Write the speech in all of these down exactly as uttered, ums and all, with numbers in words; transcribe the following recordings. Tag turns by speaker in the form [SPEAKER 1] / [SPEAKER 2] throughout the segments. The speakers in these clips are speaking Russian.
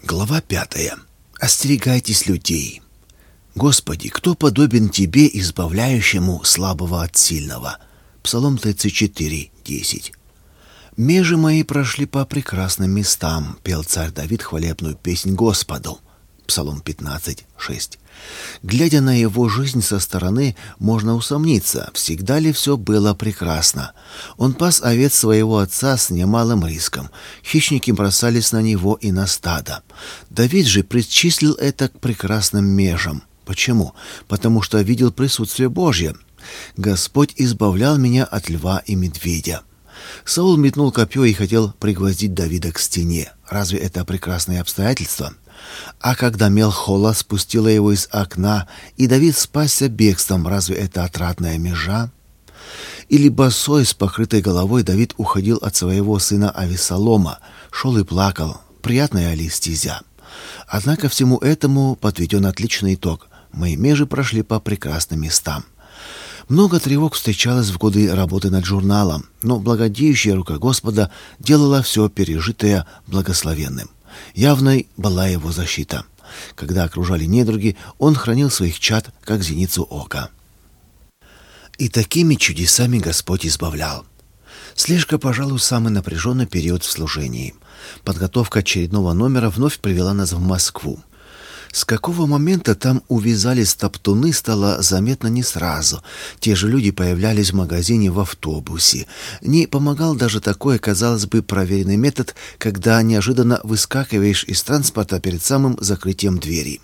[SPEAKER 1] Глава пятая. Остерегайтесь людей. Господи, кто подобен Тебе, избавляющему слабого от сильного? Псалом тридцать четыре, десять. «Межи мои прошли по прекрасным местам», — пел царь Давид хвалебную песнь Господу. Псалом пятнадцать, шесть. Глядя на его жизнь со стороны, можно усомниться, всегда ли все было прекрасно. Он пас овец своего отца с немалым риском. Хищники бросались на него и на стадо. Давид же причислил это к прекрасным межам. Почему? Потому что видел присутствие Божье. «Господь избавлял меня от льва и медведя». Саул метнул копье и хотел пригвоздить Давида к стене. Разве это прекрасное обстоятельство? А когда Мелхола спустила его из окна, и Давид спасся бегством, разве это отрадная межа? Или босой с покрытой головой Давид уходил от своего сына Авессалома, шел и плакал, приятная ли стезя? Однако всему этому подведен отличный итог. Мои межи прошли по прекрасным местам. Много тревог встречалось в годы работы над журналом, но благодеющая рука Господа делала все пережитое благословенным. Явной была его защита. Когда окружали недруги, он хранил своих чад, как зеницу ока. И такими чудесами Господь избавлял. Слежка, пожалуй, самый напряженный период в служении. Подготовка очередного номера вновь привела нас в Москву. С какого момента там увязались топтуны, стало заметно не сразу. Те же люди появлялись в магазине в автобусе. Не помогал даже такой, казалось бы, проверенный метод, когда неожиданно выскакиваешь из транспорта перед самым закрытием двери.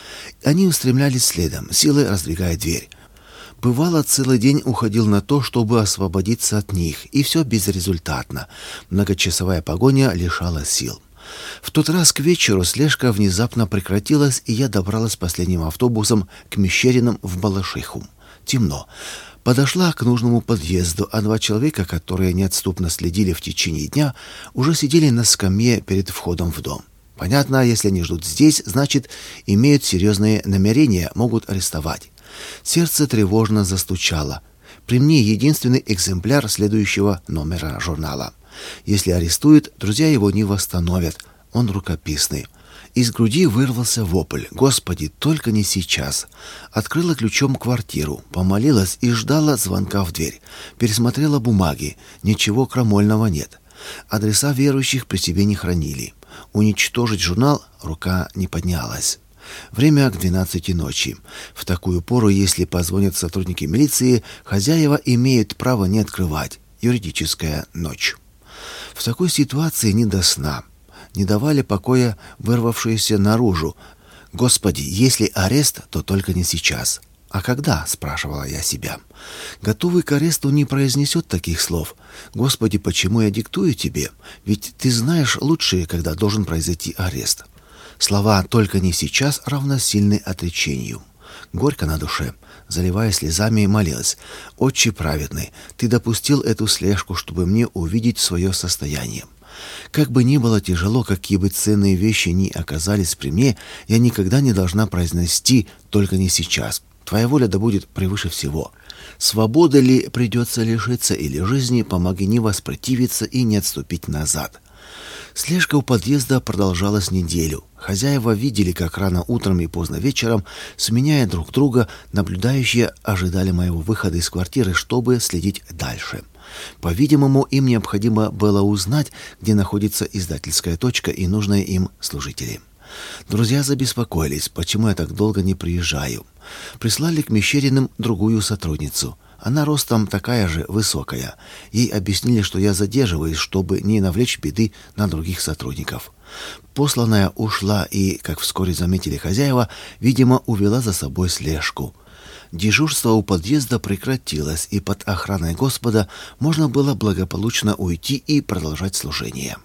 [SPEAKER 1] Они устремлялись следом, силой раздвигая дверь. Бывало, целый день уходил на то, чтобы освободиться от них, и все безрезультатно. Многочасовая погоня лишала сил. В тот раз к вечеру слежка внезапно прекратилась, и я добралась последним автобусом к Мещеринам в Балашиху. Темно. Подошла к нужному подъезду, а два человека, которые неотступно следили в течение дня, уже сидели на скамье перед входом в дом. Понятно, если они ждут здесь, значит, имеют серьезные намерения, могут арестовать. Сердце тревожно застучало. При мне единственный экземпляр следующего номера журнала. Если арестуют, друзья его не восстановят. Он рукописный. Из груди вырвался вопль: «Господи, только не сейчас!» Открыла ключом квартиру, помолилась и ждала звонка в дверь. Пересмотрела бумаги. Ничего крамольного нет. Адреса верующих при себе не хранили. Уничтожить журнал рука не поднялась. Время к двенадцати ночи. В такую пору, если позвонят сотрудники милиции, хозяева имеют право не открывать. Юридическая ночь. В такой ситуации не до сна. Не давали покоя вырвавшиеся наружу: «Господи, если арест, то только не сейчас». «А когда?» — спрашивала я себя. Готовый к аресту не произнесет таких слов. «Господи, почему я диктую тебе? Ведь ты знаешь лучше, когда должен произойти арест». Слова «только не сейчас» равносильны отречению. Горько на душе. Заливая слезами, молилась: «Отче праведный, ты допустил эту слежку, чтобы мне увидеть свое состояние. Как бы ни было тяжело, какие бы ценные вещи ни оказались при мне, я никогда не должна произнести «только не сейчас». Твоя воля да будет превыше всего. Свободы ли придется лишиться или жизни, помоги не воспротивиться и не отступить назад». Слежка у подъезда продолжалась неделю. Хозяева видели, как рано утром и поздно вечером, сменяя друг друга, наблюдающие ожидали моего выхода из квартиры, чтобы следить дальше. По-видимому, им необходимо было узнать, где находится издательская точка и нужные им служители. Друзья забеспокоились, почему я так долго не приезжаю. Прислали к Мещериным другую сотрудницу. Она ростом такая же, высокая. Ей объяснили, что я задерживаюсь, чтобы не навлечь беды на других сотрудников. Посланная ушла и, как вскоре заметили хозяева, видимо, увела за собой слежку. Дежурство у подъезда прекратилось, и под охраной Господа можно было благополучно уйти и продолжать служение.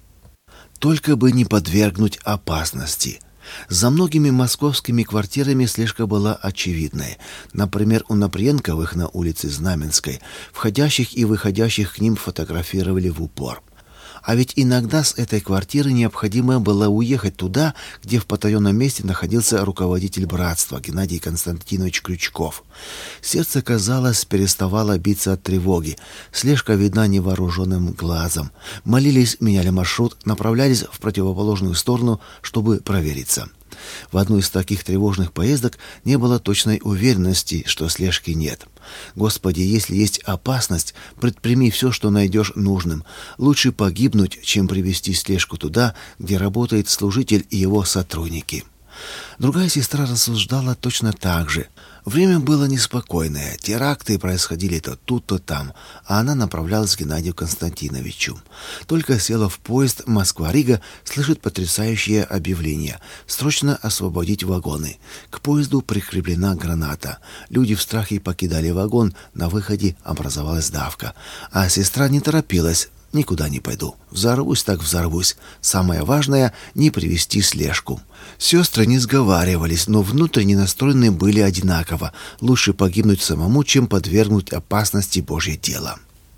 [SPEAKER 1] Только бы не подвергнуть опасности. За многими московскими квартирами слежка была очевидной. Например, у Наприенковых на улице Знаменской входящих и выходящих к ним фотографировали в упор. А ведь иногда с этой квартиры необходимо было уехать туда, где в потаенном месте находился руководитель братства Геннадий Константинович Крючков. Сердце, казалось, переставало биться от тревоги. Слежка видна невооруженным глазом. Молились, меняли маршрут, направлялись в противоположную сторону, чтобы провериться. В одну из таких тревожных поездок не было точной уверенности, что слежки нет. Господи, если есть опасность, предприми все, что найдешь нужным. Лучше погибнуть, чем привести слежку туда, где работает служитель и его сотрудники. Другая сестра рассуждала точно так же. Время было неспокойное, теракты происходили то тут, то там, а она направлялась к Геннадию Константиновичу. Только села в поезд Москва-Рига, слышит потрясающее объявление: срочно освободить вагоны. К поезду прикреплена граната. Люди в страхе покидали вагон, на выходе образовалась давка. А сестра не торопилась. Никуда не пойду. Взорвусь так взорвусь. Самое важное — не привести слежку. Сестры не сговаривались, но внутренне настроены были одинаково. Лучше погибнуть самому, чем подвергнуть опасности Божье дело.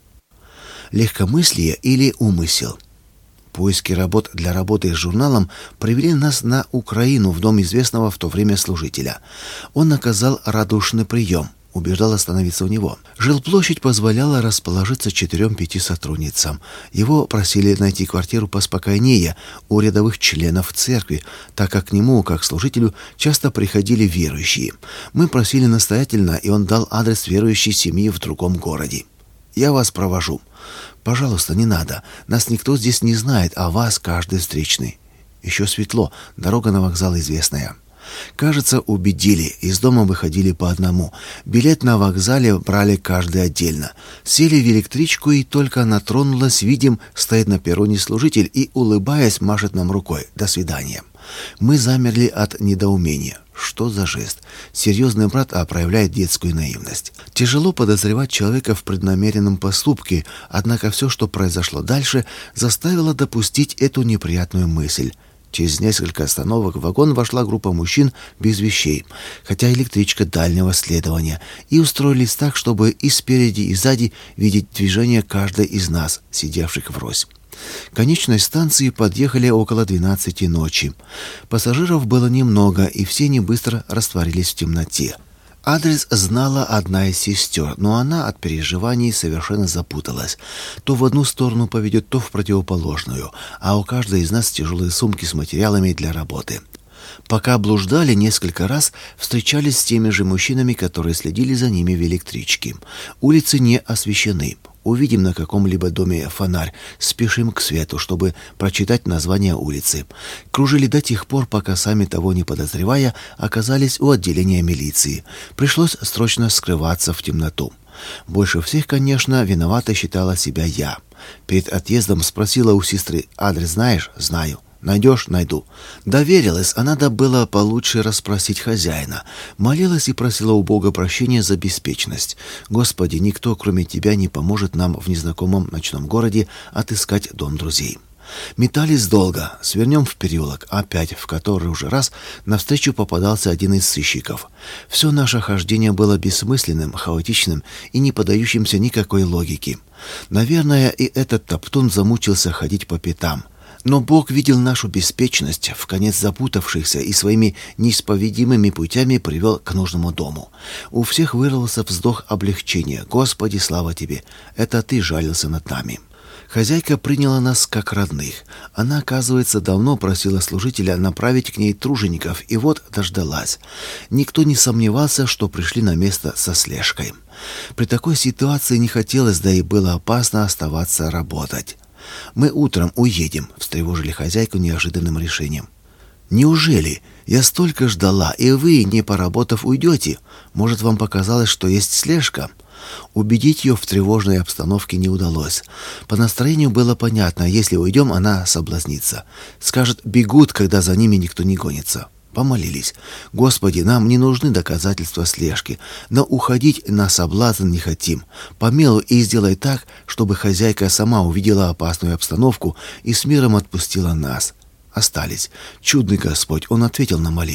[SPEAKER 1] Легкомыслие или умысел? Поиски работ для работы с журналом привели нас на Украину, в дом известного в то время служителя. Он оказал радушный прием. Убеждал остановиться у него. Жилплощадь позволяла расположиться четырем-пяти сотрудницам. Его просили найти квартиру поспокойнее у рядовых членов церкви, так как к нему, как служителю, часто приходили верующие. Мы просили настоятельно, и он дал адрес верующей семьи в другом городе. «Я вас провожу». «Пожалуйста, не надо. Нас никто здесь не знает, а вас каждый встречный». «Еще светло. Дорога на вокзал известная». Кажется, убедили. Из дома выходили по одному. Билет на вокзале брали каждый отдельно. Сели в электричку, и только она тронулась, видим, стоит на перроне служитель и, улыбаясь, машет нам рукой. «До свидания». Мы замерли от недоумения. Что за жест? Серьезный брат, а проявляет детскую наивность. Тяжело подозревать человека в преднамеренном поступке, однако все, что произошло дальше, заставило допустить эту неприятную мысль. Через несколько остановок в вагон вошла группа мужчин без вещей, хотя электричка дальнего следования, и устроились так, чтобы и спереди, и сзади видеть движение каждой из нас, сидевших врозь. К конечной станции подъехали около двенадцати ночи. Пассажиров было немного, и все они быстро растворились в темноте. Адрес знала одна из сестер, но она от переживаний совершенно запуталась. То в одну сторону поведет, то в противоположную, а у каждой из нас тяжелые сумки с материалами для работы. Пока блуждали, несколько раз встречались с теми же мужчинами, которые следили за ними в электричке. Улицы не освещены. Увидим на каком-либо доме фонарь, спешим к свету, чтобы прочитать название улицы. Кружили до тех пор, пока, сами того не подозревая, оказались у отделения милиции. Пришлось срочно скрываться в темноту. Больше всех, конечно, виновата считала себя я. Перед отъездом спросила у сестры: «Адрес знаешь?» «Знаю». «Найдешь?» «Найду». Доверилась, а надо было получше расспросить хозяина. Молилась и просила у Бога прощения за беспечность. «Господи, никто, кроме Тебя, не поможет нам в незнакомом ночном городе отыскать дом друзей». Метались долго. Свернем в переулок, опять в который уже раз навстречу попадался один из сыщиков. Все наше хождение было бессмысленным, хаотичным и не поддающимся никакой логике. Наверное, и этот топтун замучился ходить по пятам. Но Бог видел нашу беспечность, вконец запутавшихся, и своими неисповедимыми путями привел к нужному дому. У всех вырвался вздох облегчения. «Господи, слава Тебе! Это Ты жалился над нами». Хозяйка приняла нас как родных. Она, оказывается, давно просила служителя направить к ней тружеников, и вот дождалась. Никто не сомневался, что пришли на место со слежкой. При такой ситуации не хотелось, да и было опасно оставаться работать. «Мы утром уедем», — встревожили хозяйку неожиданным решением. «Неужели? Я столько ждала, и вы, не поработав, уйдете? Может, вам показалось, что есть слежка?» Убедить ее в тревожной обстановке не удалось. По настроению было понятно: если уйдем, она соблазнится. Скажет: «Бегут, когда за ними никто не гонится». Помолились: «Господи, нам не нужны доказательства слежки, но уходить на соблазн не хотим. Помилуй и сделай так, чтобы хозяйка сама увидела опасную обстановку и с миром отпустила нас». Остались. Чудный Господь, Он ответил на молитву.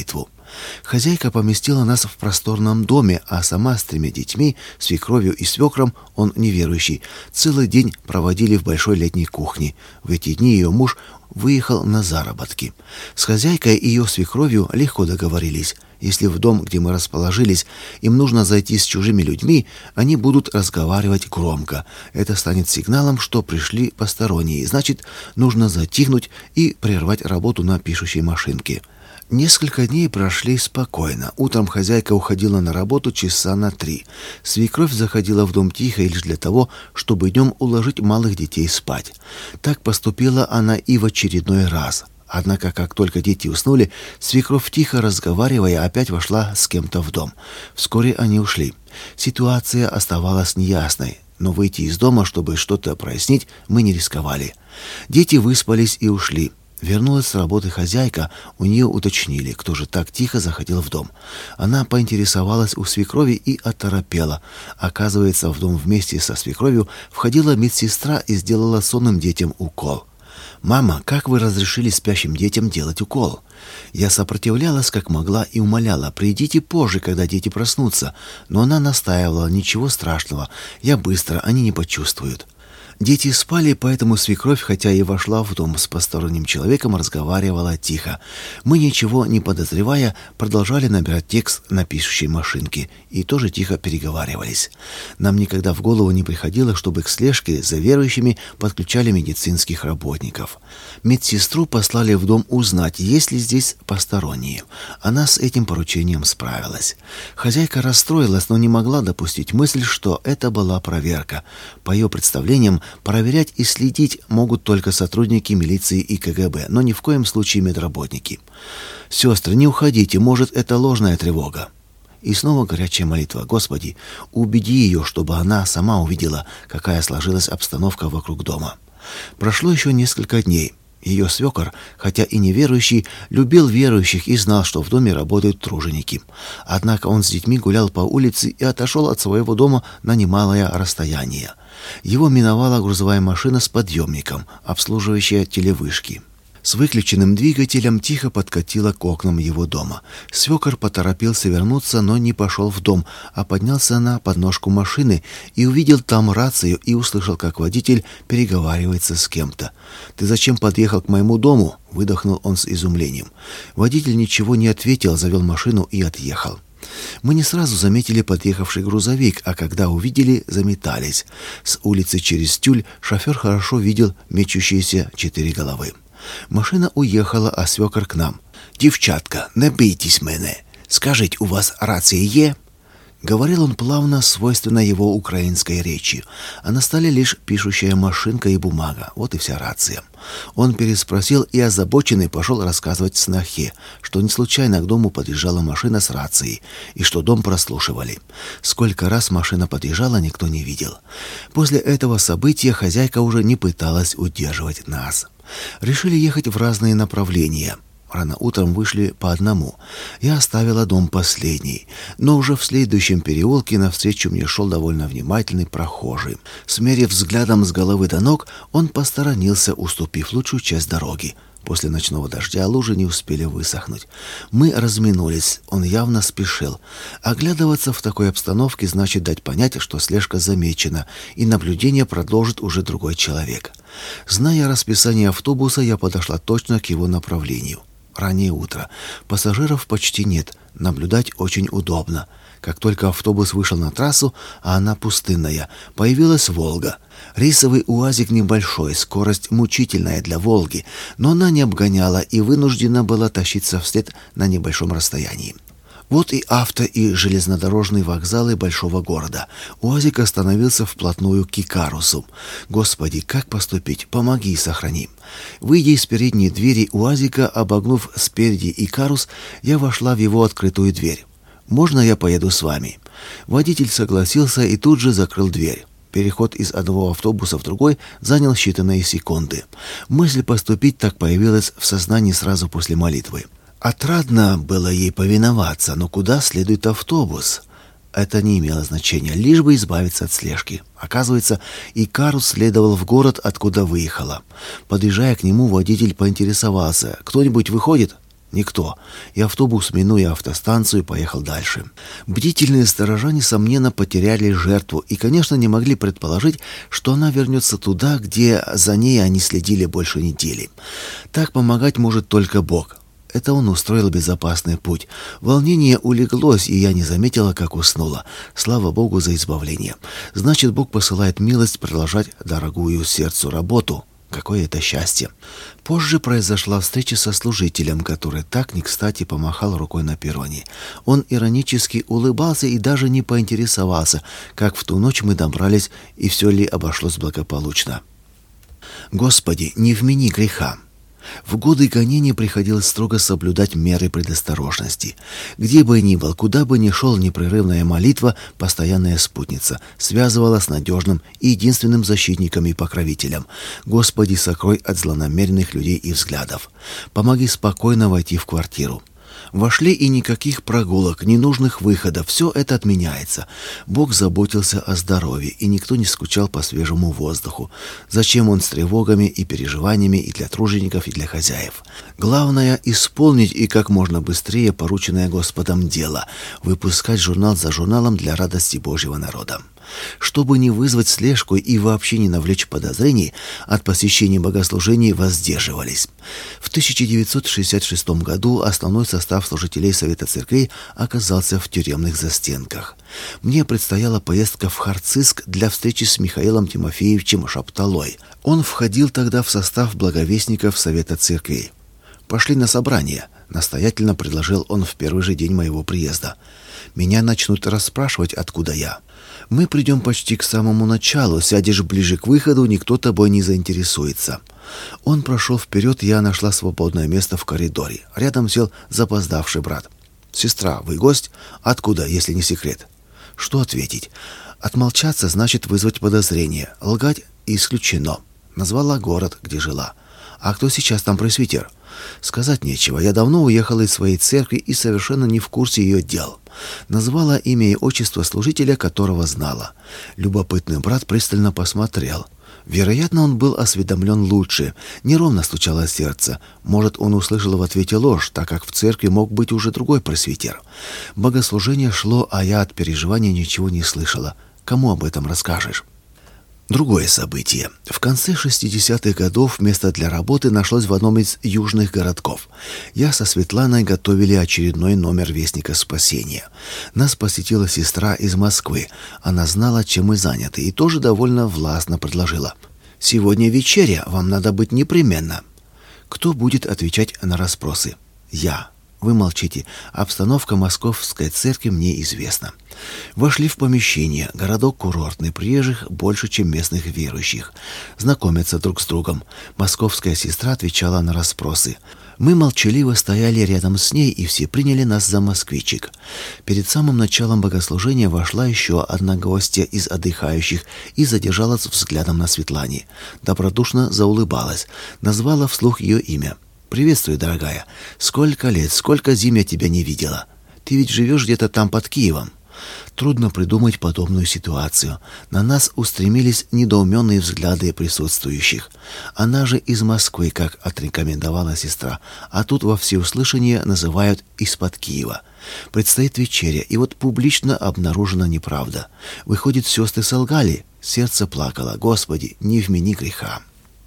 [SPEAKER 1] Хозяйка поместила нас в просторном доме, а сама с тремя детьми, свекровью и свекром, он неверующий, целый день проводили в большой летней кухне. В эти дни ее муж выехал на заработки. С хозяйкой и ее свекровью легко договорились. Если в дом, где мы расположились, им нужно зайти с чужими людьми, они будут разговаривать громко. Это станет сигналом, что пришли посторонние. Значит, нужно затихнуть и прервать работу на пишущей машинке. Несколько дней прошли спокойно. Утром хозяйка уходила на работу часа на три. Свекровь заходила в дом тихо лишь для того, чтобы днем уложить малых детей спать. Так поступила она и в очередной раз. Однако, как только дети уснули, свекровь, тихо разговаривая, опять вошла с кем-то в дом. Вскоре они ушли. Ситуация оставалась неясной, но выйти из дома, чтобы что-то прояснить, мы не рисковали. Дети выспались и ушли. Вернулась с работы хозяйка, у нее уточнили, кто же так тихо заходил в дом. Она поинтересовалась у свекрови и оторопела. Оказывается, в дом вместе со свекровью входила медсестра и сделала сонным детям укол. «Мама, как вы разрешили спящим детям делать укол?» Я сопротивлялась как могла и умоляла: «Придите позже, когда дети проснутся». Но она настаивала: «Ничего страшного, я быстро, они не почувствуют». Дети спали, поэтому свекровь, хотя и вошла в дом с посторонним человеком, разговаривала тихо. Мы, ничего не подозревая, продолжали набирать текст на пишущей машинке и тоже тихо переговаривались. Нам никогда в голову не приходило, чтобы к слежке за верующими подключали медицинских работников. Медсестру послали в дом узнать, есть ли здесь посторонние. Она с этим поручением справилась. Хозяйка расстроилась, но не могла допустить мысль, что это была проверка. По ее представлениям, проверять и следить могут только сотрудники милиции и ка гэ бэ, но ни в коем случае медработники. «Сестры, не уходите, может, это ложная тревога». И снова горячая молитва: «Господи, убеди ее, чтобы она сама увидела, какая сложилась обстановка вокруг дома». Прошло еще несколько дней. Ее свекор, хотя и неверующий, любил верующих и знал, что в доме работают труженики. Однако он с детьми гулял по улице и отошел от своего дома на немалое расстояние. Его миновала грузовая машина с подъемником, обслуживающая телевышки. С выключенным двигателем тихо подкатила к окнам его дома. Свекор поторопился вернуться, но не пошел в дом, а поднялся на подножку машины и увидел там рацию и услышал, как водитель переговаривается с кем-то. «Ты зачем подъехал к моему дому?» — выдохнул он с изумлением. Водитель ничего не ответил, завел машину и отъехал. Мы не сразу заметили подъехавший грузовик, а когда увидели, заметались. С улицы через тюль шофер хорошо видел мечущиеся четыре головы. Машина уехала, а свекор к нам. «Дівчатка, не бійтесь мене. Скажіть, у вас рация є?» Говорил он плавно, свойственно его украинской речи, а на столе лишь пишущая машинка и бумага. Вот и вся рация. Он переспросил и, озабоченный, пошел рассказывать снохе, что не случайно к дому подъезжала машина с рацией, и что дом прослушивали. Сколько раз машина подъезжала, никто не видел. После этого события хозяйка уже не пыталась удерживать нас. Решили ехать в разные направления. Рано утром вышли по одному. Я оставила дом последний. Но уже в следующем переулке навстречу мне шел довольно внимательный прохожий. Смерив взглядом с головы до ног, он посторонился, уступив лучшую часть дороги. После ночного дождя лужи не успели высохнуть. Мы разминулись, он явно спешил. Оглядываться в такой обстановке значит дать понять, что слежка замечена, и наблюдение продолжит уже другой человек. Зная расписание автобуса, я подошла точно к его направлению. Раннее утро. Пассажиров почти нет. Наблюдать очень удобно. Как только автобус вышел на трассу, а она пустынная, появилась «Волга». Рейсовый УАЗик небольшой, скорость мучительная для «Волги», но она не обгоняла и вынуждена была тащиться вслед на небольшом расстоянии. Вот и авто, и железнодорожные вокзалы большого города. УАЗик остановился вплотную к Икарусу. Господи, как поступить? Помоги и сохрани. Выйдя из передней двери УАЗика, обогнув спереди Икарус, я вошла в его открытую дверь. «Можно я поеду с вами?» Водитель согласился и тут же закрыл дверь. Переход из одного автобуса в другой занял считанные секунды. Мысль поступить так появилась в сознании сразу после молитвы. Отрадно было ей повиноваться, но куда следует автобус? Это не имело значения, лишь бы избавиться от слежки. Оказывается, Икарус следовал в город, откуда выехала. Подъезжая к нему, водитель поинтересовался: «Кто-нибудь выходит?» Никто. И автобус, минуя автостанцию, поехал дальше. Бдительные сторожа, несомненно, потеряли жертву и, конечно, не могли предположить, что она вернется туда, где за ней они следили больше недели. Так помогать может только Бог. Это он устроил безопасный путь. Волнение улеглось, и я не заметила, как уснула. Слава Богу за избавление. Значит, Бог посылает милость продолжать дорогую сердцу работу. Какое это счастье! Позже произошла встреча со служителем, который так не кстати помахал рукой на перроне. Он иронически улыбался и даже не поинтересовался, как в ту ночь мы добрались и все ли обошлось благополучно. Господи, не вмени греха. В годы гонений приходилось строго соблюдать меры предосторожности. Где бы ни был, куда бы ни шел, непрерывная молитва, постоянная спутница, связывала с надежным и единственным защитником и покровителем. Господи, сокрой от злонамеренных людей и взглядов. Помоги спокойно войти в квартиру. Вошли, и никаких прогулок, ненужных выходов, все это отменяется. Бог заботился о здоровье, и никто не скучал по свежему воздуху. Зачем он с тревогами и переживаниями и для тружеников, и для хозяев? Главное — исполнить и как можно быстрее порученное Господом дело, выпускать журнал за журналом для радости Божьего народа. Чтобы не вызвать слежку и вообще не навлечь подозрений, от посещения богослужений воздерживались. В тысяча девятьсот шестьдесят шестом году основной состав служителей Совета Церквей оказался в тюремных застенках. Мне предстояла поездка в Харциск для встречи с Михаилом Тимофеевичем Шапталой. Он входил тогда в состав благовестников Совета Церквей. «Пошли на собрание», — настоятельно предложил он в первый же день моего приезда. «Меня начнут расспрашивать, откуда я. Мы придем почти к самому началу, сядешь ближе к выходу, никто тобой не заинтересуется». Он прошел вперед, я нашла свободное место в коридоре. Рядом сел запоздавший брат. «Сестра, вы гость? Откуда, если не секрет?» Что ответить? Отмолчаться значит вызвать подозрение. Лгать исключено. Назвала город, где жила. «А кто сейчас там пресвитер?» Сказать нечего. Я давно уехала из своей церкви и совершенно не в курсе ее дел. Назвала имя и отчество служителя, которого знала. Любопытный брат пристально посмотрел. Вероятно, он был осведомлен лучше. Неровно стучало сердце. Может, он услышал в ответе ложь, так как в церкви мог быть уже другой пресвитер. Богослужение шло, а я от переживания ничего не слышала. Кому об этом расскажешь? Другое событие. В конце шестидесятых годов место для работы нашлось в одном из южных городков. Я со Светланой готовили очередной номер Вестника Спасения. Нас посетила сестра из Москвы. Она знала, чем мы заняты, и тоже довольно властно предложила. «Сегодня вечеря, вам надо быть непременно». Кто будет отвечать на расспросы? Я. Вы молчите. Обстановка Московской церкви мне известна. Вошли в помещение. Городок курортный, приезжих больше, чем местных верующих. Знакомятся друг с другом. Московская сестра отвечала на расспросы. Мы молчаливо стояли рядом с ней, и все приняли нас за москвичек. Перед самым началом богослужения вошла еще одна гостья из отдыхающих и задержалась взглядом на Светлане. Добродушно заулыбалась. Назвала вслух ее имя. «Приветствую, дорогая. Сколько лет, сколько зим я тебя не видела. Ты ведь живешь где-то там под Киевом». Трудно придумать подобную ситуацию. На нас устремились недоуменные взгляды присутствующих. Она же из Москвы, как отрекомендовала сестра, а тут во всеуслышание называют «из-под Киева». Предстоит вечеря, и вот публично обнаружена неправда. Выходит, сестры солгали. Сердце плакало. «Господи, не вмени греха».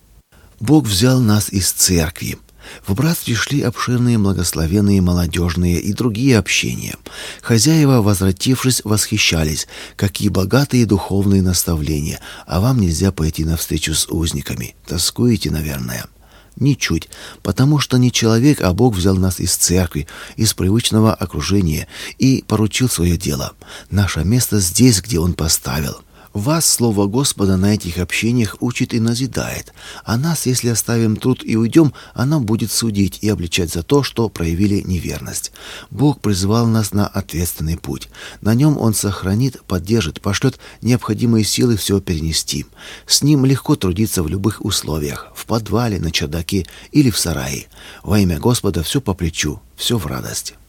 [SPEAKER 1] Бог взял нас из церкви. В братстве шли обширные благословенные молодежные и другие общения. Хозяева, возвратившись, восхищались, какие богатые духовные наставления, а вам нельзя пойти навстречу с узниками. Тоскуете, наверное. Ничуть, потому что не человек, а Бог взял нас из церкви, из привычного окружения и поручил свое дело. Наше место здесь, где Он поставил. Вас Слово Господа на этих общениях учит и назидает, а нас, если оставим труд и уйдем, оно будет судить и обличать за то, что проявили неверность. Бог призвал нас на ответственный путь. На нем Он сохранит, поддержит, пошлет необходимые силы все перенести. С Ним легко трудиться в любых условиях, в подвале, на чердаке или в сарае. Во имя Господа все по плечу, все в радость.